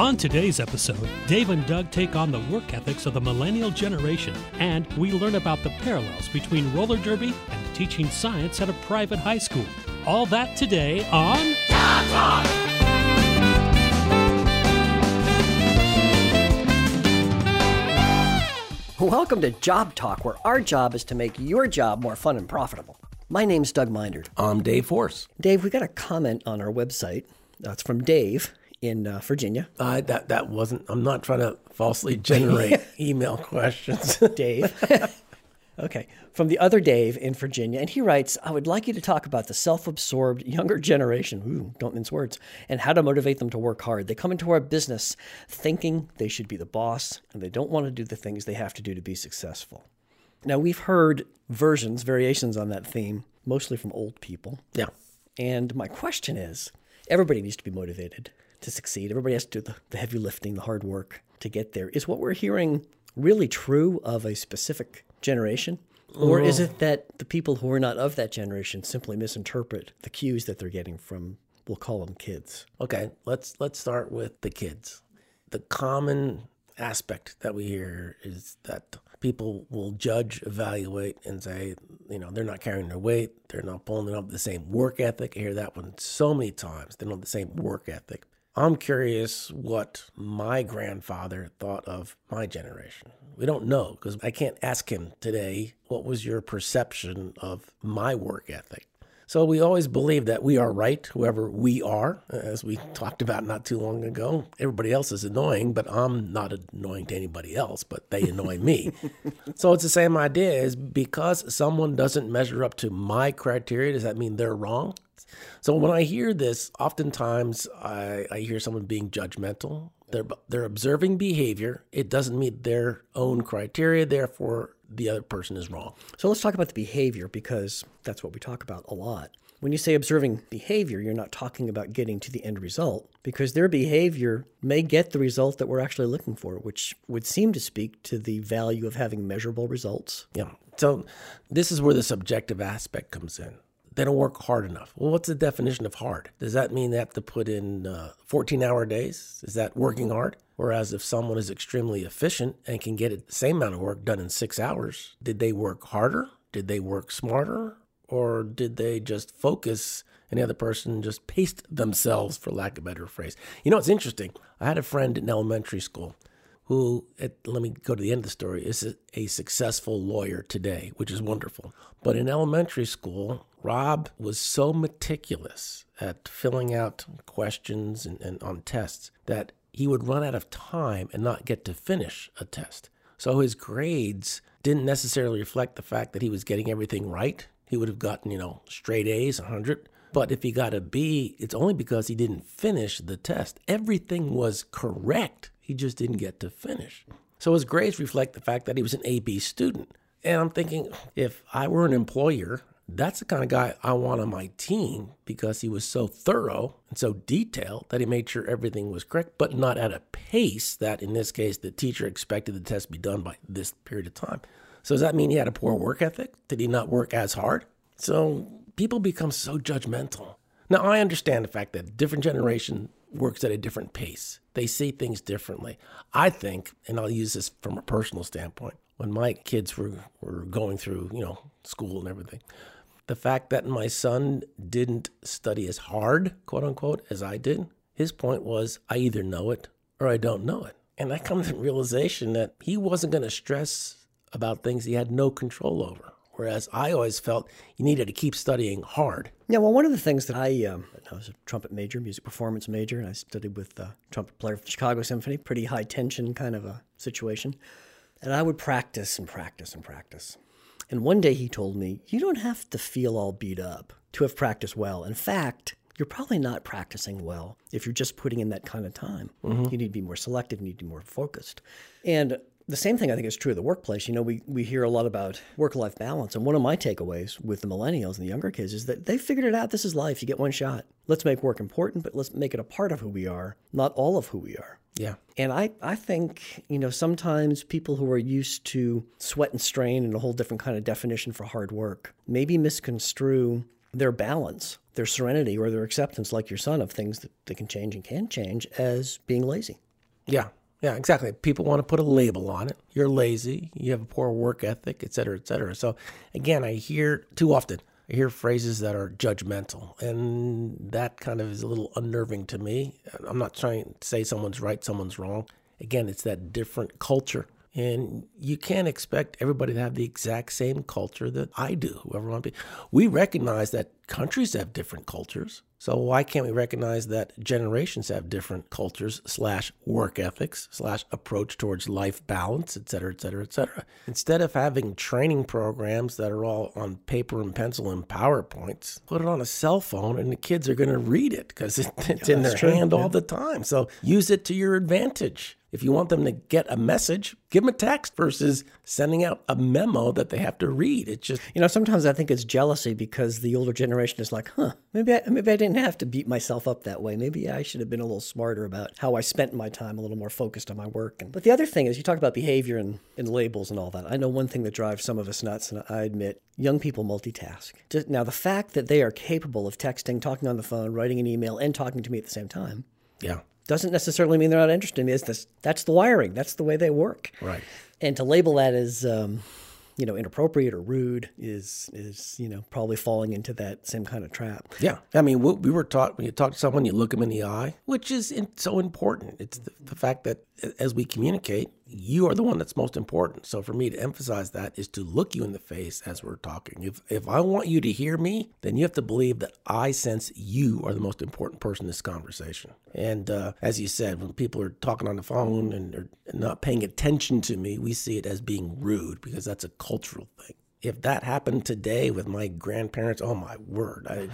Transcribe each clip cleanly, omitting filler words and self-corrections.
On today's episode, Dave and Doug take on the work ethics of the millennial generation, and we learn about the parallels between roller derby and teaching science at a private high school. All that today on Job Talk! Welcome to Job Talk, where our job is to make your job more fun and profitable. My name's Doug Mindert. I'm Dave Force. Dave, we got a comment on our website. It's from Dave in Virginia. That wasn't, I'm not trying to falsely generate email questions. Dave. Okay. From the other Dave in Virginia. And he writes, I would like you to talk about the self-absorbed younger generation, don't mince words, and how to motivate them to work hard. They come into our business thinking they should be the boss, and they don't want to do the things they have to do to be successful. Now, we've heard variations on that theme, mostly from old people. Yeah. And my question is, everybody needs to be motivated to succeed. Everybody has to do the heavy lifting, the hard work to get there. Is what we're hearing really true of a specific generation? Or is it that the people who are not of that generation simply misinterpret the cues that they're getting from, we'll call them kids? Okay, let's start with the kids. The common aspect that we hear is that people will judge, evaluate, and say, they're not carrying their weight. They're not pulling up the same work ethic. I hear that one so many times. They don't have the same work ethic. I'm curious what my grandfather thought of my generation. We don't know, because I can't ask him today, what was your perception of my work ethic? So we always believe that we are right, whoever we are, as we talked about not too long ago. Everybody else is annoying, but I'm not annoying to anybody else, but they annoy me. So it's the same idea, is because someone doesn't measure up to my criteria, does that mean they're wrong? So when I hear this, oftentimes I hear someone being judgmental. They're observing behavior. It doesn't meet their own criteria, therefore the other person is wrong. So let's talk about the behavior, because that's what we talk about a lot. When you say observing behavior, you're not talking about getting to the end result, because their behavior may get the result that we're actually looking for, which would seem to speak to the value of having measurable results. Yeah. So this is where the subjective aspect comes in. They don't work hard enough. Well, what's the definition of hard? Does that mean they have to put in 14-hour days? Is that working hard? Whereas if someone is extremely efficient and can get the same amount of work done in 6 hours, did they work harder? Did they work smarter? Or did they just focus and the other person just paced themselves, for lack of a better phrase? It's interesting. I had a friend in elementary school who, let me go to the end of the story, is a successful lawyer today, which is wonderful. But in elementary school, Rob was so meticulous at filling out questions and on tests that he would run out of time and not get to finish a test. So his grades didn't necessarily reflect the fact that he was getting everything right. He would have gotten, straight A's, 100. But if he got a B, it's only because he didn't finish the test. Everything was correct. He just didn't get to finish. So his grades reflect the fact that he was an A-B student. And I'm thinking, if I were an employer, that's the kind of guy I want on my team, because he was so thorough and so detailed that he made sure everything was correct, but not at a pace that, in this case, the teacher expected the test to be done by this period of time. So does that mean he had a poor work ethic? Did he not work as hard? So people become so judgmental. Now, I understand the fact that a different generation works at a different pace. They see things differently. I think, and I'll use this from a personal standpoint, when my kids were going through, school and everything, the fact that my son didn't study as hard, quote unquote, as I did, his point was, I either know it or I don't know it. And I come to the realization that he wasn't going to stress about things he had no control over. Whereas I always felt you needed to keep studying hard. Yeah, well, one of the things that I was a trumpet major, music performance major, and I studied with a trumpet player from Chicago Symphony, pretty high tension kind of a situation. And I would practice and practice and practice. And one day he told me, you don't have to feel all beat up to have practiced well. In fact, you're probably not practicing well if you're just putting in that kind of time. Mm-hmm. You need to be more selective, you need to be more focused. And the same thing I think is true of the workplace. We hear a lot about work-life balance. And one of my takeaways with the millennials and the younger kids is that they figured it out. This is life. You get one shot. Let's make work important, but let's make it a part of who we are, not all of who we are. Yeah. And I think, sometimes people who are used to sweat and strain and a whole different kind of definition for hard work maybe misconstrue their balance, their serenity, or their acceptance, like your son, of things that can change and can change, as being lazy. Yeah, exactly. People want to put a label on it. You're lazy, you have a poor work ethic, et cetera, et cetera. So again, I hear phrases that are judgmental, and that kind of is a little unnerving to me. I'm not trying to say someone's right, someone's wrong. Again, it's that different culture. And you can't expect everybody to have the exact same culture that I do, whoever want to be. We recognize that countries have different cultures. So why can't we recognize that generations have different cultures / work ethics / approach towards life balance, et cetera, et cetera, et cetera. Instead of having training programs that are all on paper and pencil and PowerPoints, put it on a cell phone and the kids are going to read it because it's in their hand all the time. So use it to your advantage. If you want them to get a message, give them a text versus sending out a memo that they have to read. It's just, sometimes I think it's jealousy because the older generation is like, maybe I didn't have to beat myself up that way. Maybe I should have been a little smarter about how I spent my time, a little more focused on my work. But the other thing is, you talk about behavior and labels and all that. I know one thing that drives some of us nuts, and I admit, young people multitask. Now, the fact that they are capable of texting, talking on the phone, writing an email, and talking to me at the same time, doesn't necessarily mean they're not interested in me. That's the wiring. That's the way they work. Right. And to label that as inappropriate or rude is probably falling into that same kind of trap. Yeah. I mean, we were taught when you talk to someone, you look them in the eye, which is so important. It's the fact that as we communicate, you are the one that's most important. So for me to emphasize that is to look you in the face as we're talking. If I want you to hear me, then you have to believe that I sense you are the most important person in this conversation. And as you said, when people are talking on the phone and are not paying attention to me, we see it as being rude because that's a cultural thing. If that happened today with my grandparents, oh my word, I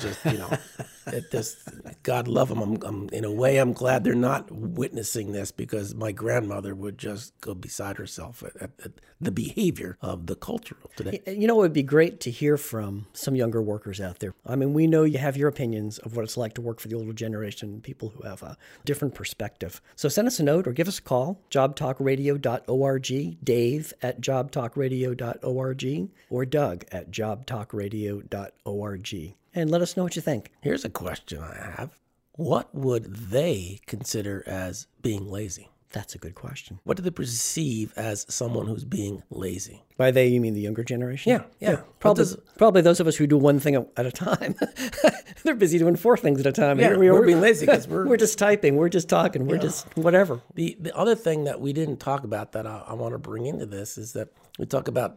just, God love them. I'm in a way, I'm glad they're not witnessing this because my grandmother would just go beside herself at the behavior of the culture of today. It would be great to hear from some younger workers out there. I mean, we know you have your opinions of what it's like to work for the older generation, people who have a different perspective. So send us a note or give us a call, jobtalkradio.org, Dave@jobtalkradio.org, or Doug at jobtalkradio.org. And let us know what you think. Here's a question I have. What would they consider as being lazy? That's a good question. What do they perceive as someone who's being lazy? By they, you mean the younger generation? Yeah. Probably those of us who do one thing at a time. They're busy doing 4 things at a time. Yeah, we're being lazy because we're just typing, we're just talking, we're just whatever. The other thing that we didn't talk about that I want to bring into this is that we talk about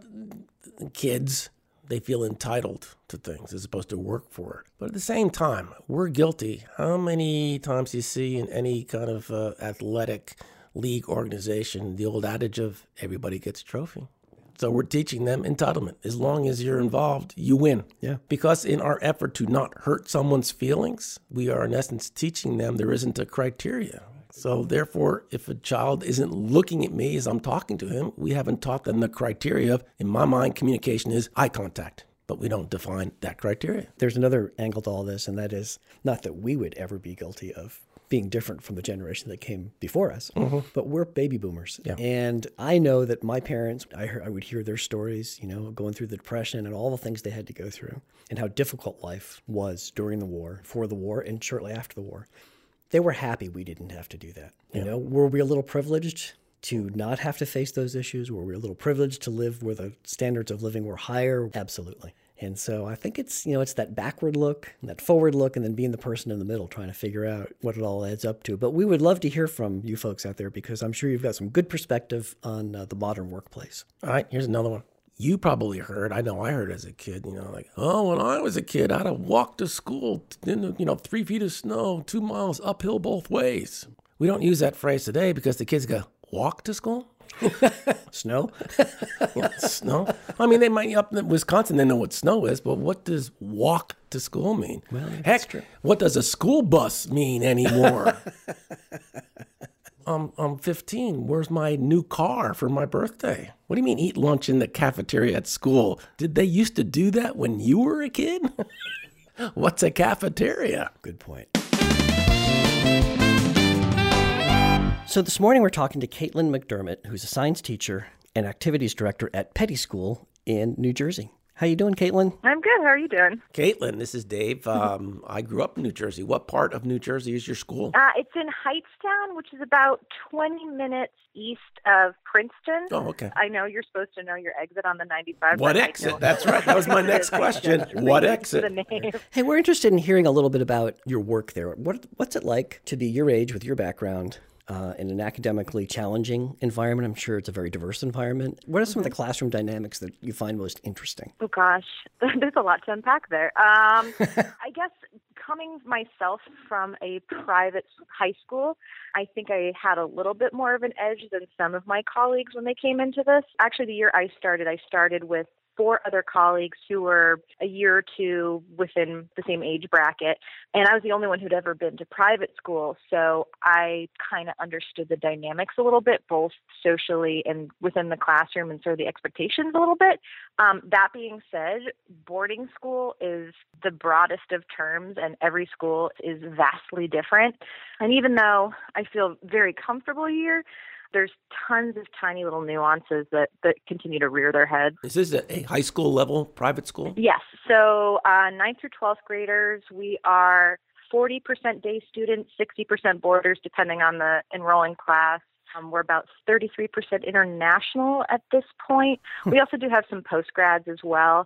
kids. They feel entitled to things as opposed to work for it. But at the same time, we're guilty. How many times do you see in any kind of athletic league organization the old adage of everybody gets a trophy? So we're teaching them entitlement. As long as you're involved, you win. Yeah. Because in our effort to not hurt someone's feelings, we are in essence teaching them there isn't a criteria. So therefore, if a child isn't looking at me as I'm talking to him, we haven't taught them the criteria of, in my mind, communication is eye contact. But we don't define that criteria. There's another angle to all this, and that is not that we would ever be guilty of being different from the generation that came before us, but we're baby boomers. Yeah. And I know that my parents, I would hear their stories, going through the Depression and all the things they had to go through and how difficult life was during the war, for the war, and shortly after the war. They were happy we didn't have to do that. Were we a little privileged to not have to face those issues? Were we a little privileged to live where the standards of living were higher? Absolutely. And so I think it's, it's that backward look and that forward look and then being the person in the middle trying to figure out what it all adds up to. But we would love to hear from you folks out there because I'm sure you've got some good perspective on the modern workplace. All right, here's another one. You probably heard, I know I heard as a kid, when I was a kid, I'd have walked to school in, 3 feet of snow, 2 miles uphill both ways. We don't use that phrase today because the kids go, walk to school? Snow? Snow. I mean, they might up in Wisconsin, they know what snow is, but what does walk to school mean? Well, heck, what does a school bus mean anymore? I'm 15. Where's my new car for my birthday? What do you mean eat lunch in the cafeteria at school? Did they used to do that when you were a kid? What's a cafeteria? Good point. So this morning we're talking to Caitlin McDermott, who's a science teacher and activities director at Petty School in New Jersey. How you doing, Caitlin? I'm good. How are you doing? Caitlin, this is Dave. I grew up in New Jersey. What part of New Jersey is your school? It's in Hightstown, which is about 20 minutes east of Princeton. Oh, okay. I know you're supposed to know your exit on the 95. What exit? That's right. That was my next question. What exit? Hey, we're interested in hearing a little bit about your work there. What's it like to be your age with your background in an academically challenging environment? I'm sure it's a very diverse environment. What are some of the classroom dynamics that you find most interesting? Oh, gosh. There's a lot to unpack there. I guess coming myself from a private high school, I think I had a little bit more of an edge than some of my colleagues when they came into this. Actually, the year I started with 4 other colleagues who were a year or two within the same age bracket. And I was the only one who'd ever been to private school. So I kind of understood the dynamics a little bit, both socially and within the classroom, and sort of the expectations a little bit. That being said, boarding school is the broadest of terms, and every school is vastly different. And even though I feel very comfortable here, there's tons of tiny little nuances that continue to rear their head. Is this a high school level private school? Yes. So 9th through 12th graders, we are 40% day students, 60% boarders, depending on the enrolling class. We're about 33% international at this point. We also do have some postgrads as well.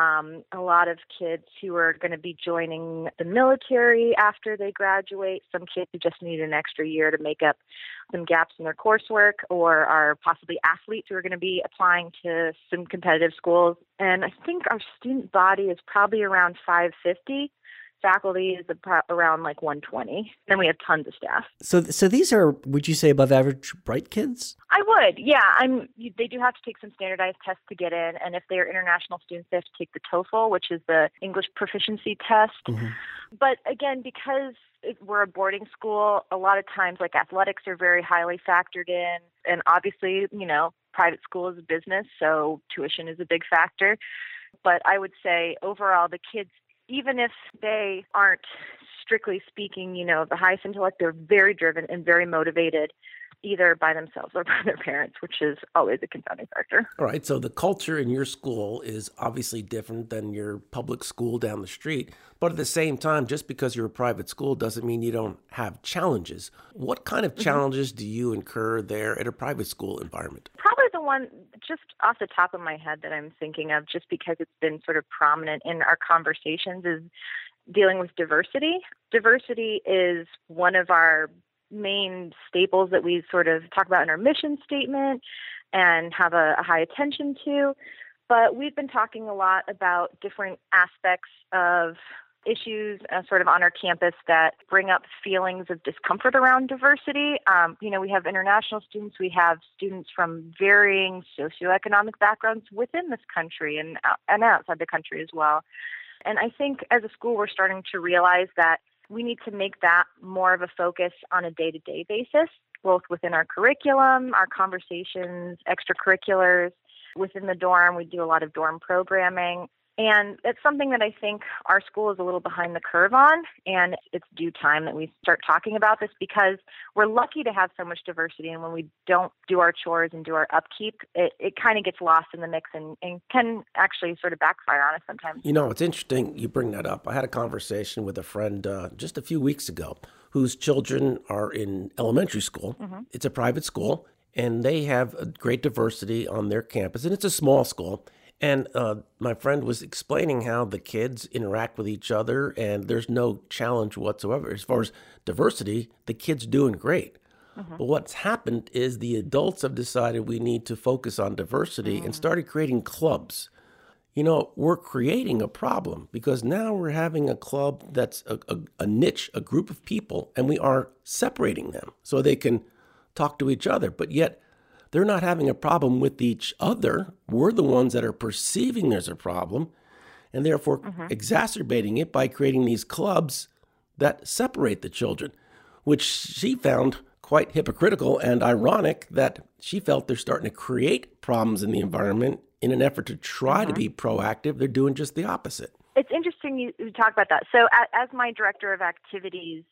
A lot of kids who are going to be joining the military after they graduate, some kids who just need an extra year to make up some gaps in their coursework, or are possibly athletes who are going to be applying to some competitive schools. And I think our student body is probably around 550. Faculty is around like 120. Then we have tons of staff. So these are, would you say, above average bright kids? I would, yeah. They do have to take some standardized tests to get in, and if they're international students, they have to take the TOEFL, which is the English proficiency test. Mm-hmm. But again, because we're a boarding school, a lot of times like athletics are very highly factored in, and obviously, private school is a business, so tuition is a big factor. But I would say overall, the kids, even if they aren't strictly speaking, the highest intellect, they're very driven and very motivated, either by themselves or by their parents, which is always a confounding factor. All right. So the culture in your school is obviously different than your public school down the street. But at the same time, just because you're a private school doesn't mean you don't have challenges. What kind of challenges do you incur there at a private school environment? Probably the one just off the top of my head that I'm thinking of, just because it's been sort of prominent in our conversations, is dealing with diversity. Diversity is one of our main staples that we sort of talk about in our mission statement and have a high attention to. But we've been talking a lot about different aspects of issues sort of on our campus that bring up feelings of discomfort around diversity. We have international students. We have students from varying socioeconomic backgrounds within this country and outside the country as well. And I think as a school, we're starting to realize that we need to make that more of a focus on a day-to-day basis, both within our curriculum, our conversations, extracurriculars. Within the dorm, we do a lot of dorm programming. And it's something that I think our school is a little behind the curve on, and it's due time that we start talking about this, because we're lucky to have so much diversity, and when we don't do our chores and do our upkeep, it kind of gets lost in the mix and can actually sort of backfire on us sometimes. It's interesting you bring that up. I had a conversation with a friend just a few weeks ago whose children are in elementary school. Mm-hmm. It's a private school, and they have a great diversity on their campus, and it's a small school. And my friend was explaining how the kids interact with each other, and there's no challenge whatsoever. As far as diversity, the kids doing great. Mm-hmm. But what's happened is the adults have decided we need to focus on diversity and started creating clubs. We're creating a problem, because now we're having a club that's a niche, a group of people, and we are separating them so they can talk to each other. But yet, they're not having a problem with each other. We're the ones that are perceiving there's a problem, and therefore exacerbating it by creating these clubs that separate the children, which she found quite hypocritical and ironic, that she felt they're starting to create problems in the environment in an effort to try to be proactive. They're doing just the opposite. It's interesting you talk about that. So as my director of activities,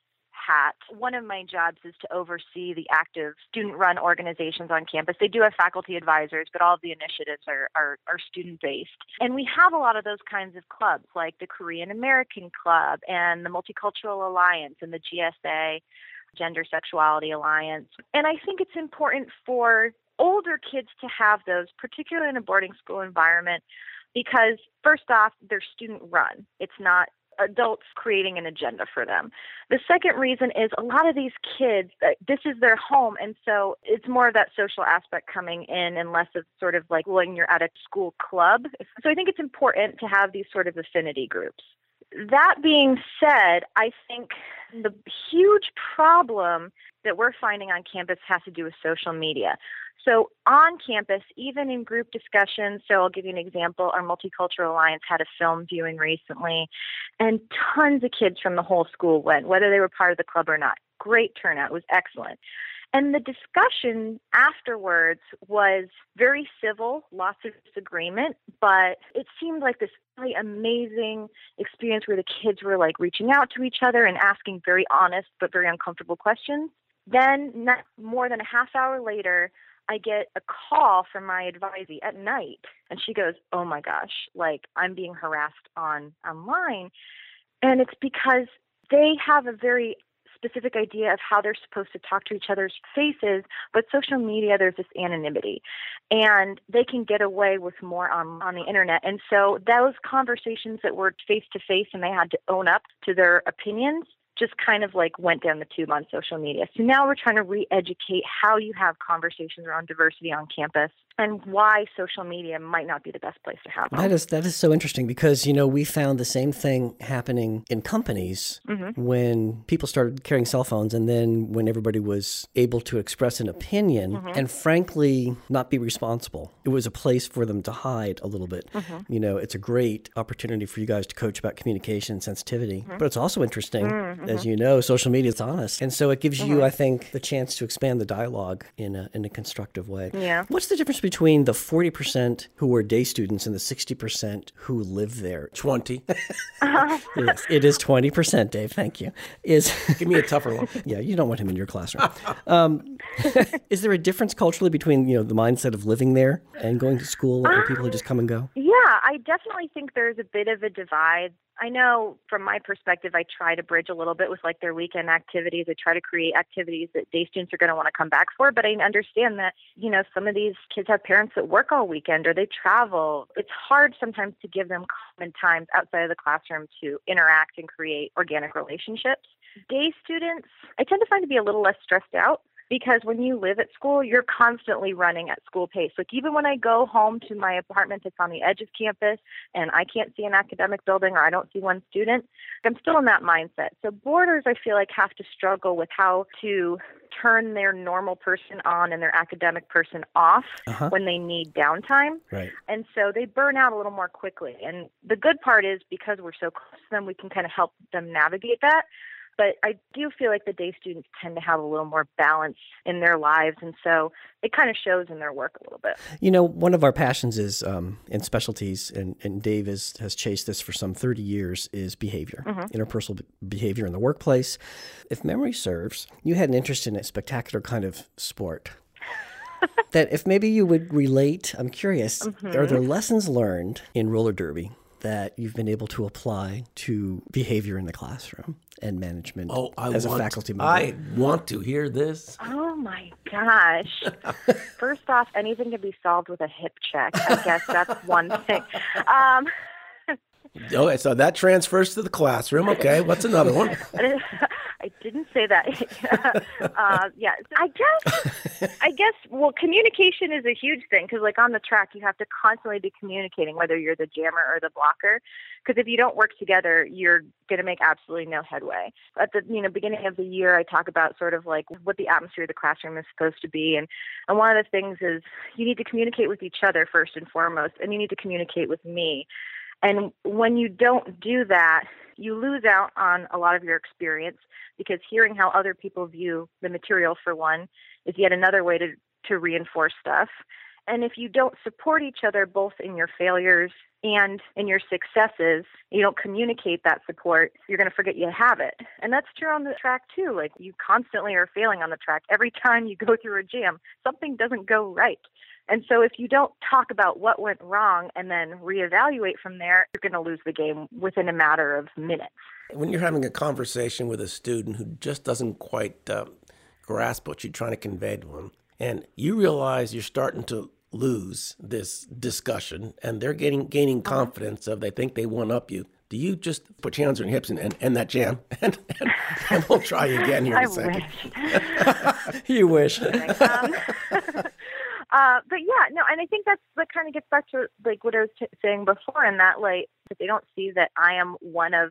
hat. One of my jobs is to oversee the active student-run organizations on campus. They do have faculty advisors, but all of the initiatives are student-based. And we have a lot of those kinds of clubs, like the Korean American Club and the Multicultural Alliance and the GSA, Gender Sexuality Alliance. And I think it's important for older kids to have those, particularly in a boarding school environment, because first off, they're student-run. It's not adults creating an agenda for them. The second reason is a lot of these kids, this is their home, and so it's more of that social aspect coming in and less of sort of like when you're at a school club. So I think it's important to have these sort of affinity groups. That being said, I think the huge problem that we're finding on campus has to do with social media. So on campus, even in group discussions, so I'll give you an example. Our Multicultural Alliance had a film viewing recently, and tons of kids from the whole school went, whether they were part of the club or not. Great turnout. It was excellent. And the discussion afterwards was very civil, lots of disagreement, but it seemed like this really amazing experience where the kids were like reaching out to each other and asking very honest but very uncomfortable questions. Then, not more than a half hour later, I get a call from my advisee at night, and she goes, "Oh my gosh, like I'm being harassed online." And it's because they have a very specific idea of how they're supposed to talk to each other's faces, but social media, there's this anonymity, and they can get away with more on the internet. And so those conversations that were face-to-face and they had to own up to their opinions just kind of like went down the tube on social media. So now we're trying to re-educate how you have conversations around diversity on campus and why social media might not be the best place to have them. That is so interesting because, you know, we found the same thing happening in companies when people started carrying cell phones and then when everybody was able to express an opinion and frankly not be responsible. It was a place for them to hide a little bit. You know, it's a great opportunity for you guys to coach about communication and sensitivity, but it's also interesting, as you know, social media is honest. And so it gives you, I think, the chance to expand the dialogue in a constructive way. Yeah. What's the difference between the 40% who were day students and the 60% who live there? 20. Yes, it is 20%, Dave. Thank you. Give me a tougher one. Yeah, you don't want him in your classroom. Is there a difference culturally between, you know, the mindset of living there and going to school and people who just come and go? Yeah, I definitely think there's a bit of a divide. I know from my perspective, I try to bridge a little bit with like their weekend activities. I try to create activities that day students are going to want to come back for. But I understand that, you know, some of these kids have parents that work all weekend or they travel. It's hard sometimes to give them common times outside of the classroom to interact and create organic relationships. Day students, I tend to find to be a little less stressed out. Because when you live at school, you're constantly running at school pace. Like even when I go home to my apartment that's on the edge of campus and I can't see an academic building or I don't see one student, I'm still in that mindset. So boarders, I feel like, have to struggle with how to turn their normal person on and their academic person off when they need downtime. Right. And so they burn out a little more quickly. And the good part is because we're so close to them, we can kind of help them navigate that. But I do feel like the day students tend to have a little more balance in their lives. And so it kind of shows in their work a little bit. You know, one of our passions is in specialties, and Dave has chased this for some 30 years, is behavior, interpersonal behavior in the workplace. If memory serves, you had an interest in a spectacular kind of sport. That if maybe you would relate, I'm curious, are there lessons learned in roller derby that you've been able to apply to behavior in the classroom and management as a faculty member? I want to hear this. Oh my gosh. First off, anything can be solved with a hip check. I guess that's one thing. Okay, so that transfers to the classroom. Okay, what's another one? I didn't say that. Yeah, I guess, well, communication is a huge thing because, like, on the track, you have to constantly be communicating, whether you're the jammer or the blocker, because if you don't work together, you're going to make absolutely no headway. At the beginning of the year, I talk about sort of like what the atmosphere of the classroom is supposed to be, and one of the things is you need to communicate with each other first and foremost, and you need to communicate with me. And when you don't do that, you lose out on a lot of your experience because hearing how other people view the material, for one, is yet another way to reinforce stuff. And if you don't support each other both in your failures and in your successes, you don't communicate that support, you're going to forget you have it. And that's true on the track too. Like, you constantly are failing on the track. Every time you go through a jam, something doesn't go right. And so if you don't talk about what went wrong and then reevaluate from there, you're going to lose the game within a matter of minutes. When you're having a conversation with a student who just doesn't quite grasp what you're trying to convey to them, and you realize you're starting to lose this discussion and they're gaining confidence they think they one-up you, do you just put your hands on your hips and end that jam? And we'll try again here in a second. Wish. You wish. But yeah, no, and I think that kind of gets back to like what I was saying before, in that like, if they don't see that I am one of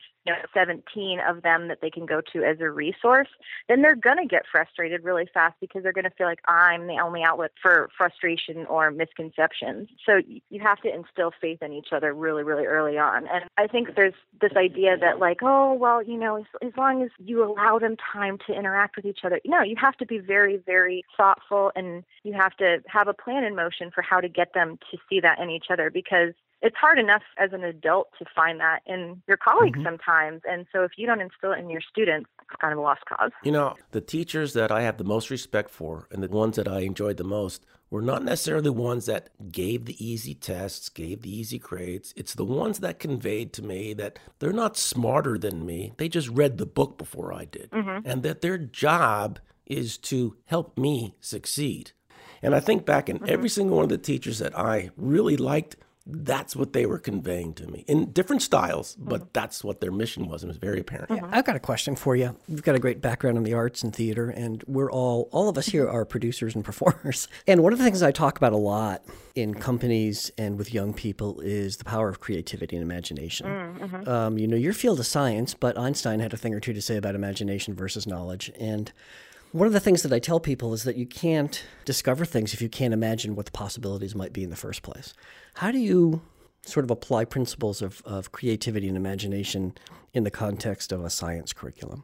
17 of them that they can go to as a resource, then they're going to get frustrated really fast because they're going to feel like I'm the only outlet for frustration or misconceptions. So you have to instill faith in each other really, really early on. And I think there's this idea that like, oh, well, as long as you allow them time to interact with each other. No, you have to be very, very thoughtful, and you have to have a plan in motion for how to get them to see that in each other, because it's hard enough as an adult to find that in your colleagues sometimes. And so if you don't instill it in your students, it's kind of a lost cause. The teachers that I have the most respect for and the ones that I enjoyed the most were not necessarily the ones that gave the easy tests, gave the easy grades. It's the ones that conveyed to me that they're not smarter than me. They just read the book before I did. And that their job is to help me succeed. And I think back in every single one of the teachers that I really liked, that's what they were conveying to me in different styles, but that's what their mission was. It was very apparent. Yeah, I've got a question for you. You've got a great background in the arts and theater, and we're all of us here are producers and performers. And one of the things I talk about a lot in companies and with young people is the power of creativity and imagination. Your field is science, but Einstein had a thing or two to say about imagination versus knowledge. And one of the things that I tell people is that you can't discover things if you can't imagine what the possibilities might be in the first place. How do you sort of apply principles of creativity and imagination in the context of a science curriculum?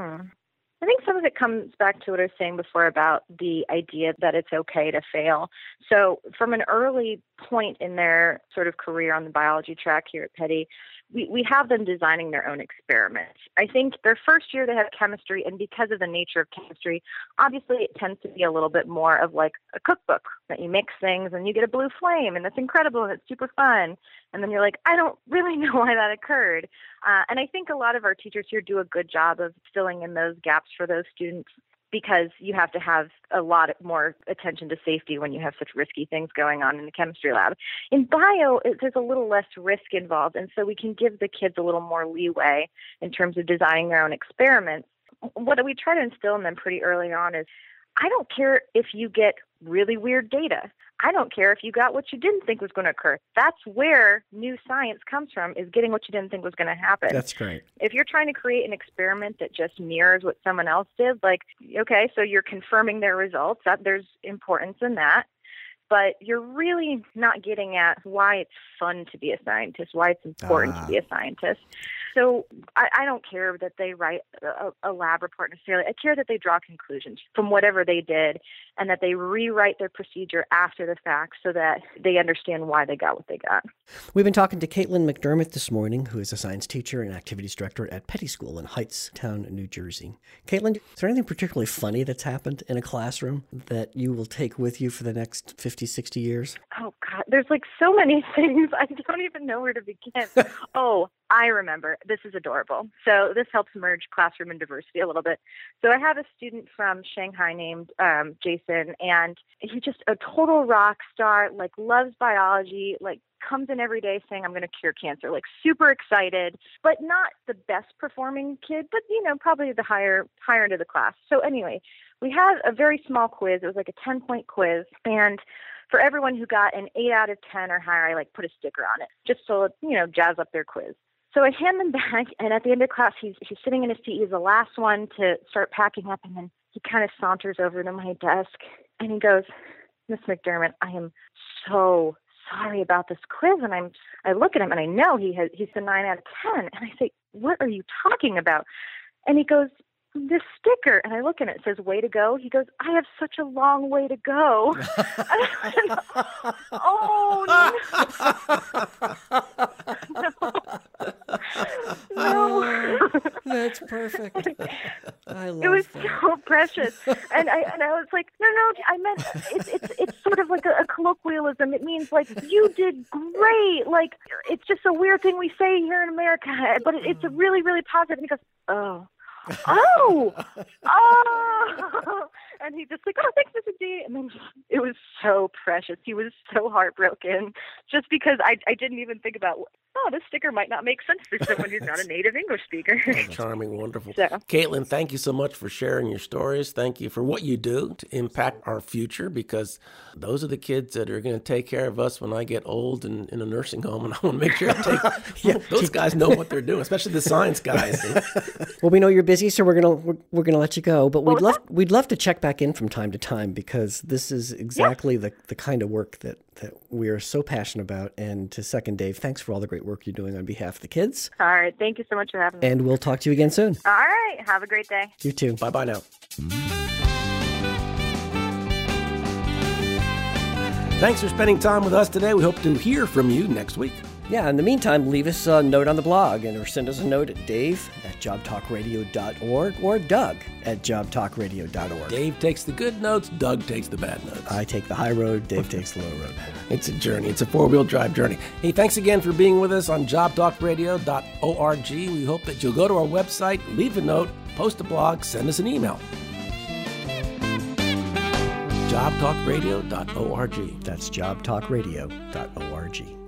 I think some of it comes back to what I was saying before about the idea that it's okay to fail. So from an early point in their sort of career on the biology track here at Petty, we have them designing their own experiments. I think their first year they have chemistry, and because of the nature of chemistry, obviously it tends to be a little bit more of like a cookbook that you mix things and you get a blue flame, and it's incredible and it's super fun. And then you're like, I don't really know why that occurred. And I think a lot of our teachers here do a good job of filling in those gaps for those students, because you have to have a lot more attention to safety when you have such risky things going on in the chemistry lab. In bio, there's a little less risk involved, and so we can give the kids a little more leeway in terms of designing their own experiments. What we try to instill in them pretty early on is, I don't care if you get really weird data. I don't care if you got what you didn't think was going to occur. That's where new science comes from, is getting what you didn't think was going to happen. That's great. If you're trying to create an experiment that just mirrors what someone else did, like, okay, so you're confirming their results, that there's importance in that. But you're really not getting at why it's fun to be a scientist, why it's important to be a scientist. So I don't care that they write a lab report necessarily. I care that they draw conclusions from whatever they did, and that they rewrite their procedure after the fact so that they understand why they got what they got. We've been talking to Caitlin McDermott this morning, who is a science teacher and activities director at Petty School in Hightstown, New Jersey. Caitlin, is there anything particularly funny that's happened in a classroom that you will take with you for the next 50, 60 years? Oh, God, there's like so many things. I don't even know where to begin. Oh, I remember. This is adorable. So this helps merge classroom and diversity a little bit. So I have a student from Shanghai named Jason, and he's just a total rock star, like loves biology, like comes in every day saying, I'm going to cure cancer, like super excited, but not the best performing kid, but, probably the higher end of the class. So anyway, we had a very small quiz. It was like a 10-point quiz. And for everyone who got an 8 out of 10 or higher, I put a sticker on it just to, jazz up their quiz. So I hand them back, and at the end of class, he's sitting in his seat. He's the last one to start packing up, and then he kind of saunters over to my desk, and he goes, Miss McDermott, I am so sorry about this quiz. And I look at him, and I know he's a 9 out of 10. And I say, what are you talking about? And he goes, this sticker. And I look at it, it says, way to go. He goes, I have such a long way to go. And no. That's perfect. I love it was that. so precious. And I was like, no, I meant it's sort of like a colloquialism. It means like, you did great. Like, it's just a weird thing we say here in America, but it's a really, really positive. And he goes, oh. And he just like, oh, thanks, Mr. D. And then it was so precious. He was so heartbroken just because I didn't even think about, oh, this sticker might not make sense for someone who's not a native English speaker. Charming, wonderful. So. Caitlin, thank you so much for sharing your stories. Thank you for what you do to impact our future, because those are the kids that are going to take care of us when I get old and in a nursing home. And I want to make sure those guys know what they're doing, especially the science guys. Well, we know you're busy, so we're gonna let you go. But we'd love to check back in from time to time, because this is exactly the kind of work that we are so passionate about. And to second Dave, thanks for all the great work you're doing on behalf of the kids. All right. Thank you so much for having me. And we'll talk to you again soon. All right. Have a great day. You too. Bye-bye now. Thanks for spending time with us today. We hope to hear from you next week. Yeah, in the meantime, leave us a note on the blog or send us a note at dave@jobtalkradio.org or doug@jobtalkradio.org. Dave takes the good notes, Doug takes the bad notes. I take the high road, Dave takes the low road. It's a journey. It's a four-wheel drive journey. Hey, thanks again for being with us on jobtalkradio.org. We hope that you'll go to our website, leave a note, post a blog, send us an email. jobtalkradio.org. That's jobtalkradio.org.